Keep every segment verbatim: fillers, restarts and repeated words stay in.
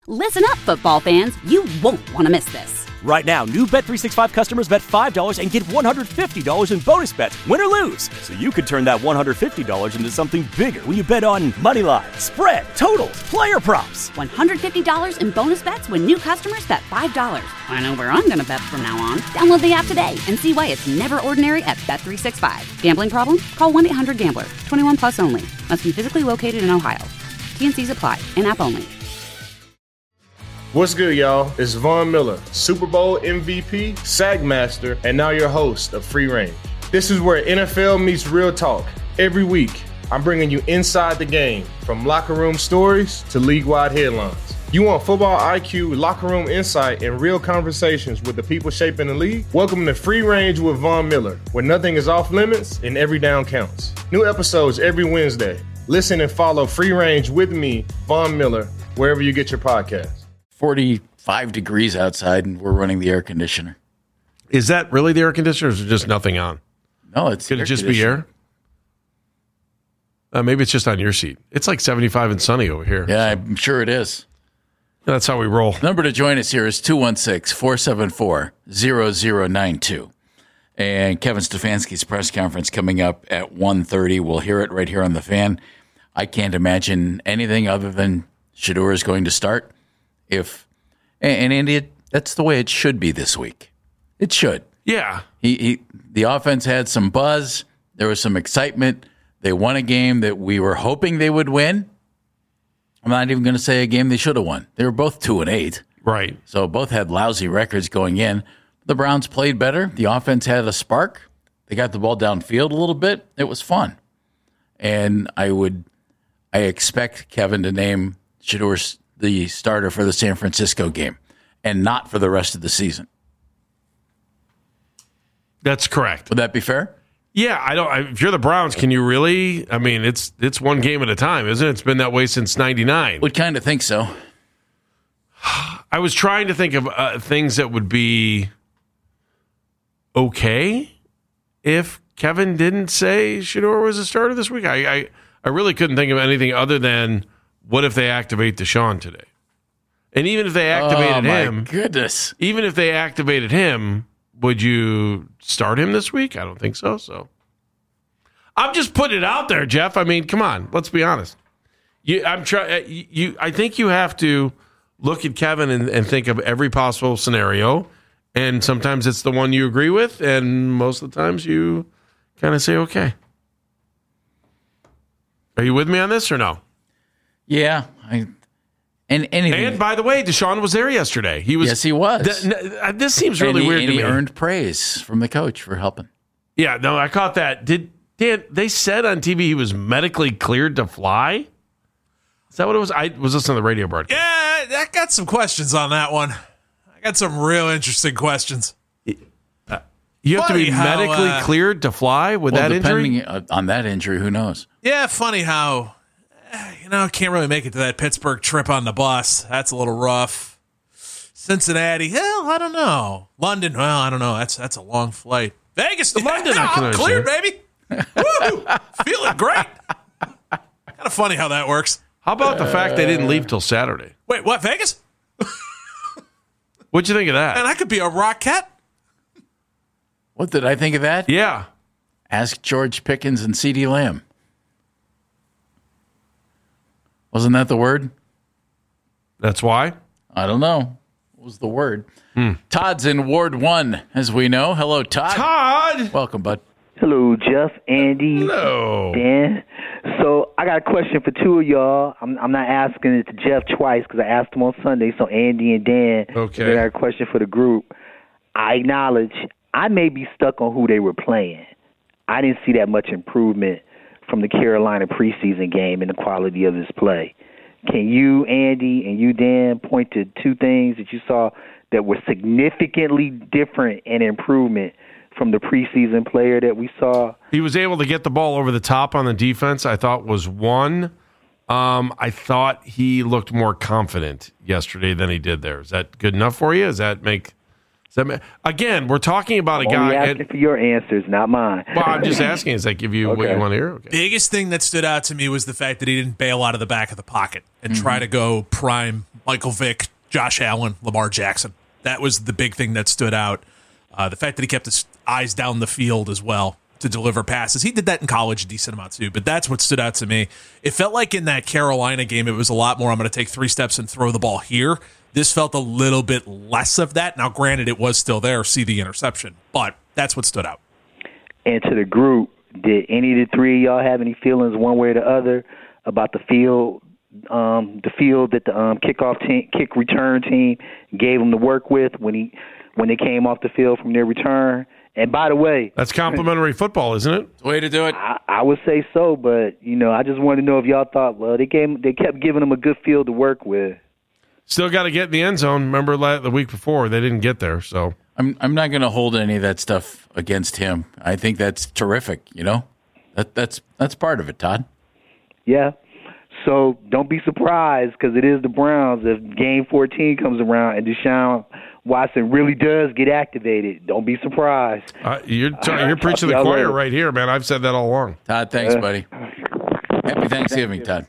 Listen up, football fans. You won't want to miss this. Right now, new Bet three sixty-five customers bet five dollars and get one hundred fifty dollars in bonus bets, win or lose. So you could turn that one hundred fifty dollars into something bigger when you bet on money line, spread, totals, player props. one hundred fifty dollars in bonus bets when new customers bet five dollars. I know where I'm going to bet from now on. Download the app today and see why it's never ordinary at Bet three sixty-five. Gambling problem? Call one eight hundred gambler. twenty-one plus only. Must be physically located in Ohio. T N Cs apply. In-app only. What's good, y'all? It's Von Miller, Super Bowl M V P, Sack Master, and now your host of Free Range. This is where N F L meets real talk. Every week, I'm bringing you inside the game, from locker room stories to league-wide headlines. You want football I Q, locker room insight, and real conversations with the people shaping the league? Welcome to Free Range with Von Miller, where nothing is off limits and every down counts. New episodes every Wednesday. Listen and follow Free Range with me, Von Miller, wherever you get your podcasts. forty-five degrees outside, and we're running the air conditioner. Is that really the air conditioner, or is there just nothing on? No, it's Could it just be air? Uh, maybe it's just on your seat. It's like seventy-five and sunny over here. Yeah, I'm sure it is. That's how we roll. The number to join us here is two one six, four seven four, zero zero nine two. And Kevin Stefanski's press conference coming up at one thirty. We'll hear it right here on the Fan. I can't imagine anything other than Shedeur is going to start. If and Andy, it, that's the way it should be this week. It should. Yeah. He, he the offense had some buzz. There was some excitement. They won a game that we were hoping they would win. I'm not even going to say a game they should have won. They were both two and eight. Right. So both had lousy records going in. The Browns played better. The offense had a spark. They got the ball downfield a little bit. It was fun. And I would, I expect Kevin to name Shedeur the starter for the San Francisco game and not for the rest of the season. That's correct. Would that be fair? Yeah, I don't. I, if you're the Browns, can you really? I mean, it's it's one game at a time, isn't it? It's been that way since ninety-nine. Would kind of think so. I was trying to think of uh, things that would be okay if Kevin didn't say Shedeur was a starter this week. I, I I really couldn't think of anything other than, what if they activate Deshaun today? And even if they activated oh, my him, goodness. even if they activated him, would you start him this week? I don't think so. So I'm just putting it out there, Jeff. I mean, come on, let's be honest. You, I'm trying. You, I think you have to look at Kevin and, and think of every possible scenario. And sometimes it's the one you agree with, and most of the times you kind of say, "Okay." Are you with me on this or no? Yeah, I, and anything. And by the way, Deshaun was there yesterday. He was. Yes, he was. Th- n- this seems really and he, weird and to he me. earned praise from the coach for helping. Yeah, no, I caught that. Did Dan? They said on T V he was medically cleared to fly. Is that what it was? I was listening to the radio broadcast. Yeah, I got some questions on that one. I got some real interesting questions. Uh, you have funny to be how, medically uh, cleared to fly with Well, that depending injury. on that injury, who knows? Yeah, funny how, eh, you know, can't really make it to that Pittsburgh trip on the bus. That's a little rough. Cincinnati, hell, I don't know. London, well, I don't know. That's that's a long flight. Vegas to Yeah, London, I can I'm cleared, understand. baby. Woo! Feeling great. Kind of funny how that works. How about the fact they didn't leave till Saturday? Wait, what, Vegas? What'd you think of that? Man, I could be a Rockette. What did I think of that? Yeah. Ask George Pickens and CeeDee Lamb. Wasn't that the word? That's why? I don't know. What was the word? Hmm. Todd's in Ward one, as we know. Hello, Todd. Todd! Welcome, bud. Hello, Jeff, Andy, Hello. Dan. So I got a question for two of y'all. I'm I'm not asking it to Jeff twice because I asked him on Sunday. So Andy and Dan, Okay. I got a question for the group. I acknowledge I may be stuck on who they were playing. I didn't see that much improvement from the Carolina preseason game in the quality of his play. Can you, Andy, and you, Dan, point to two things that you saw that were significantly different in improvement from the preseason player that we saw? He was able to get the ball over the top on the defense, I thought was one. Um, I thought he looked more confident yesterday than he did there. Is that good enough for you? Does that make Does that, again, we're talking about a I'm guy. only asking and, for your answers, not mine. well, I'm just asking. Does that give you what Okay. you want to hear? Okay. Biggest thing that stood out to me was the fact that he didn't bail out of the back of the pocket and Mm-hmm. try to go prime Michael Vick, Josh Allen, Lamar Jackson. That was the big thing that stood out. Uh, the fact that he kept his eyes down the field as well to deliver passes. He did that in college a decent amount too, but that's what stood out to me. It felt like in that Carolina game, it was a lot more, I'm going to take three steps and throw the ball here. This felt a little bit less of that. Now, granted, it was still there, see the interception, but that's what stood out. And to the group, did any of the three of y'all have any feelings one way or the other about the field, um, the field that the um, kickoff team, kick return team gave them to work with when he when they came off the field from their return? And by the way, That's complimentary football, isn't it? Way to do it. I, I would say so, but you know, I just wanted to know if y'all thought, well, they gave they kept giving them a good field to work with. Still got to get in the end zone. Remember la- the week before, they didn't get there. So I'm I'm not going to hold any of that stuff against him. I think that's terrific. You know, that that's that's part of it, Todd. Yeah. So don't be surprised because it is the Browns. If Game fourteen comes around and Deshaun Watson really does get activated, don't be surprised. uh, you're t- you're preaching the Y'all choir later. right here, man. I've said that all along. Todd, thanks, buddy. Happy Thanksgiving, Todd.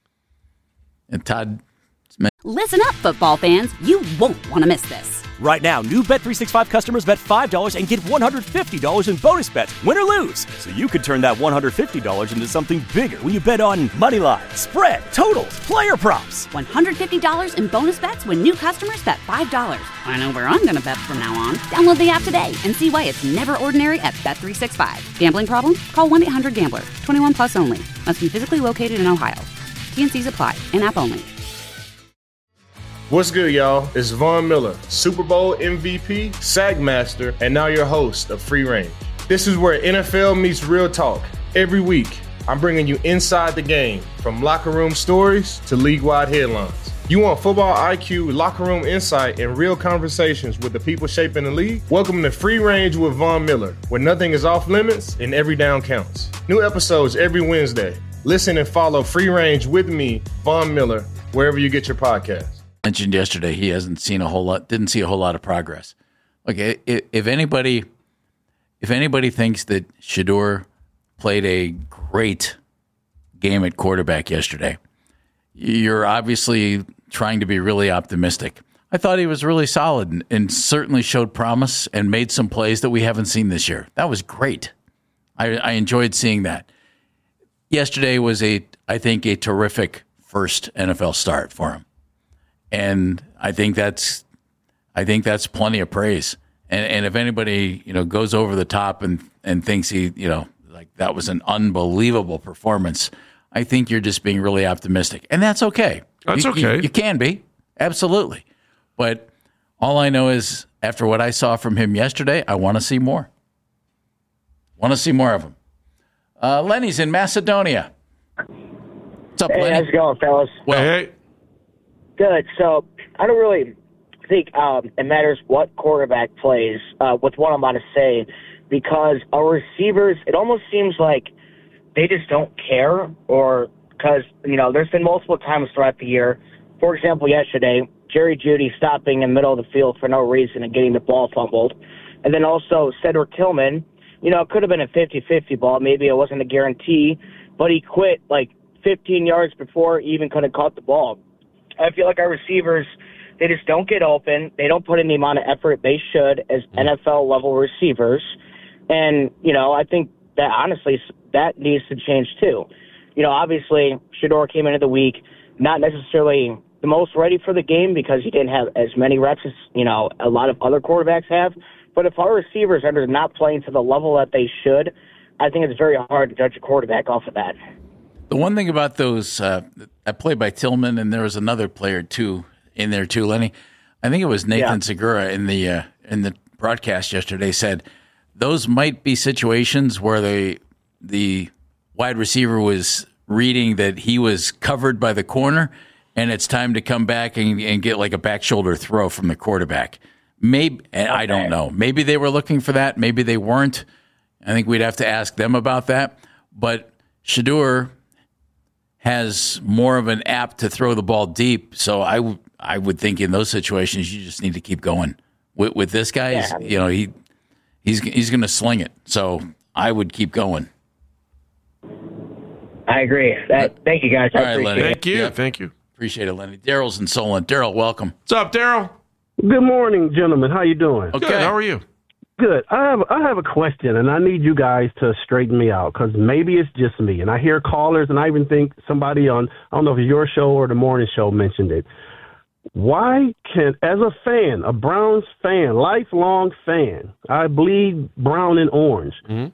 And Todd, Listen up, football fans. You won't want to miss this. Right now, new Bet three sixty-five customers bet five dollars and get one hundred fifty dollars in bonus bets, win or lose. So you could turn that one hundred fifty dollars into something bigger when you bet on money line, spread, totals, player props. one hundred fifty dollars in bonus bets when new customers bet five dollars. I know where I'm going to bet from now on. Download the app today and see why it's never ordinary at Bet three sixty-five. Gambling problem? Call one eight hundred gambler. twenty-one plus only. Must be physically located in Ohio. T N Cs apply. In-app only. What's good, y'all? It's Von Miller, Super Bowl M V P, SAG Master, and now your host of Free Range. This is where N F L meets real talk. Every week, I'm bringing you inside the game, from locker room stories to league-wide headlines. You want football I Q, locker room insight, and real conversations with the people shaping the league? Welcome to Free Range with Von Miller, where nothing is off limits and every down counts. New episodes every Wednesday. Listen and follow Free Range with me, Von Miller, wherever you get your podcasts. mentioned yesterday he hasn't seen a whole lot, didn't see a whole lot of progress. Like if anybody, if anybody thinks that Shedeur played a great game at quarterback yesterday, you're obviously trying to be really optimistic. I thought he was really solid and, and certainly showed promise and made some plays that we haven't seen this year. That was great. I, I enjoyed seeing that. Yesterday was a, I think, a terrific first N F L start for him. And I think that's, I think that's plenty of praise. And, and if anybody, you know, goes over the top and, and thinks he, you know, like that was an unbelievable performance, I think you're just being really optimistic, and that's okay. That's you, okay. You, you can be, absolutely. But all I know is after what I saw from him yesterday, I want to see more. Want to see more of him. Uh, Lenny's in Macedonia. What's up, Hey, Lenny? how's it going, fellas? Well, hey, Good. So I don't really think um, it matters what quarterback plays uh, with what I'm about to say, because our receivers, it almost seems like they just don't care, or because, you know, there's been multiple times throughout the year. For example, yesterday, Jerry Jeudy stopping in the middle of the field for no reason and getting the ball fumbled. And then also Cedric Tillman, you know, it could have been a fifty-fifty ball. Maybe it wasn't a guarantee, but he quit like fifteen yards before he even could have caught the ball. I feel like our receivers, they just don't get open. They don't put in the amount of effort they should as N F L-level receivers. And, you know, I think that, honestly, that needs to change too. You know, obviously, Shedeur came into the week not necessarily the most ready for the game because he didn't have as many reps as, you know, a lot of other quarterbacks have. But if our receivers are not playing to the level that they should, I think it's very hard to judge a quarterback off of that. The one thing about those, uh, that play by Tillman, and there was another player too in there too, Lenny. I think it was Nathan Yeah. Segura in the uh, in the broadcast yesterday said those might be situations where the the wide receiver was reading that he was covered by the corner, and it's time to come back and, and get like a back shoulder throw from the quarterback. Maybe and I don't know. Maybe they were looking for that. Maybe they weren't. I think we'd have to ask them about that. But Shedeur has more of an apt to throw the ball deep. So I, w- I would think in those situations, you just need to keep going. with, with this guy, Yeah. you know, he he's he's going to sling it. So I would keep going. I agree. That, thank you, guys. I All right, appreciate Lenny. it. Thank you. Yeah. Thank you. Appreciate it, Lenny. Daryl's in Solon. Daryl, welcome. What's up, Daryl? Good morning, gentlemen. How you doing? Okay. Good. How are you? Good. I have I have a question, and I need you guys to straighten me out because maybe it's just me. And I hear callers, and I even think somebody on I don't know if it's your show or the morning show mentioned it. Why can, as a fan, a Browns fan, lifelong fan, I bleed brown and orange. Mhm.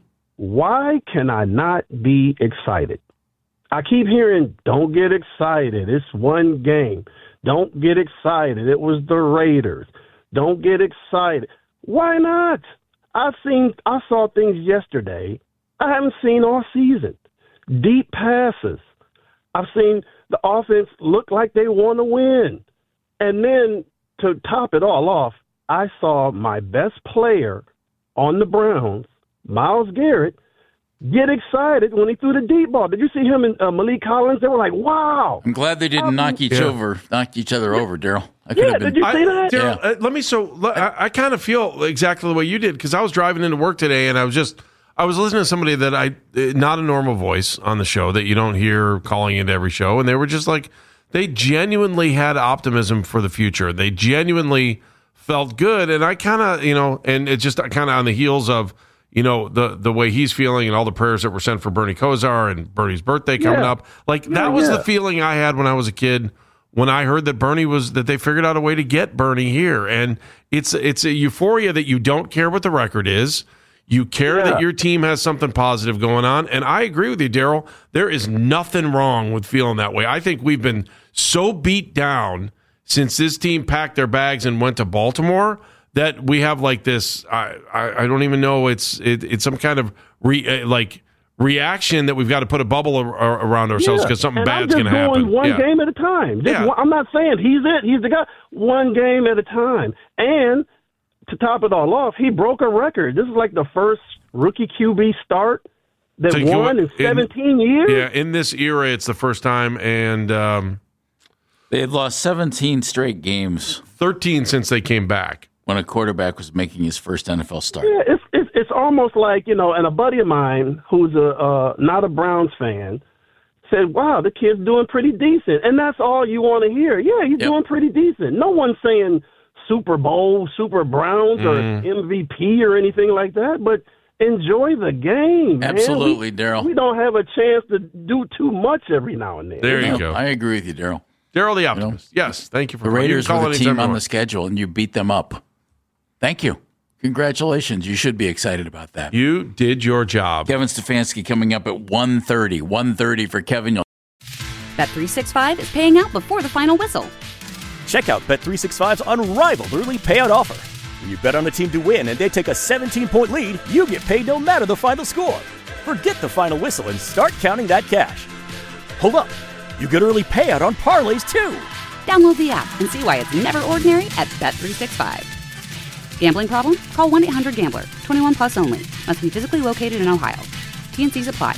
Why can I not be excited? I keep hearing, "Don't get excited. It's one game. Don't get excited. It was the Raiders. Don't get excited." Why not? I've seen, I saw things yesterday I haven't seen all season. Deep passes. I've seen the offense look like they want to win. And then to top it all off, I saw my best player on the Browns, Myles Garrett, get excited when he threw the deep ball. Did you see him and uh, Malik Collins? They were like, "Wow!" I'm glad they didn't Um, knock each yeah. over, knock each other over, Daryl. I could Yeah, have been. did you see that? Daryl, Yeah. uh, let me. So le- I, I kind of feel exactly the way you did because I was driving into work today and I was just I was listening to somebody that I uh, not a normal voice on the show that you don't hear calling into every show, and they were just like they genuinely had optimism for the future. They genuinely felt good, and I kind of you know, and it's just kind of on the heels of. You know, the the way he's feeling and all the prayers that were sent for Bernie Kosar and Bernie's birthday coming Yeah. up. Like, that Yeah, was yeah. the feeling I had when I was a kid when I heard that Bernie was, that they figured out a way to get Bernie here. And it's it's a euphoria that you don't care what the record is. You care Yeah. that your team has something positive going on. And I agree with you, Daryl. There is nothing wrong with feeling that way. I think we've been so beat down since this team packed their bags and went to Baltimore that we have like this, I, I, I don't even know, it's it, it's some kind of re, uh, like reaction that we've got to put a bubble ar- ar- around ourselves because something and bad's I'm going just to going happen. one Yeah. game at a time. Just Yeah. one, I'm not saying he's it. He's the guy. One game at a time. And to top it all off, he broke a record. This is like the first rookie Q B start that So you won know in what? seventeen years. Yeah, in this era, it's the first time, and um, They had lost seventeen straight games thirteen since they came back. when a quarterback was making his first N F L start. Yeah, it's, it's it's almost like, you know, and a buddy of mine who's a uh, not a Browns fan said, "Wow, the kid's doing pretty decent," and that's all you want to hear. Yeah, he's Yep. doing pretty decent. No one's saying Super Bowl, Super Browns, or M V P or anything like that, but enjoy the game. man. Absolutely, We- Daryl. We don't have a chance to do too much every now and then. There you No, go. I agree with you, Daryl. Daryl the Optimist. Yes, thank you for The calling. You Raiders can call were the anytime team you on want. the schedule, and you beat them up. Thank you. Congratulations. You should be excited about that. You did your job. Kevin Stefanski coming up at one thirty. one thirty for Kevin. You'll Bet three sixty-five is paying out before the final whistle. Check out Bet three sixty-five's unrivaled early payout offer. When you bet on a team to win and they take a seventeen-point lead, you get paid no matter the final score. Forget the final whistle and start counting that cash. Hold up. You get early payout on parlays, too. Download the app and see why it's never ordinary at Bet three sixty-five. Gambling problem? Call one eight hundred gambler. twenty-one plus only. Must be physically located in Ohio. T N Cs apply.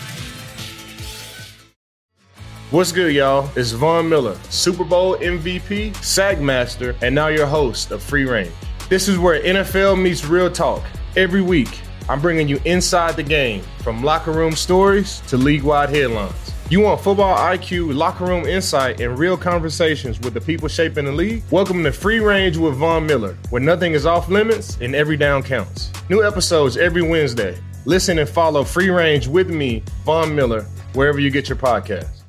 What's good, y'all? It's Von Miller, Super Bowl M V P, SAG Master, and now your host of Free Range. This is where N F L meets real talk. Every week, I'm bringing you inside the game, from locker room stories to league-wide headlines. You want football I Q, locker room insight, and real conversations with the people shaping the league? Welcome to Free Range with Von Miller, where nothing is off limits and every down counts. New episodes every Wednesday. Listen and follow Free Range with me, Von Miller, wherever you get your podcasts.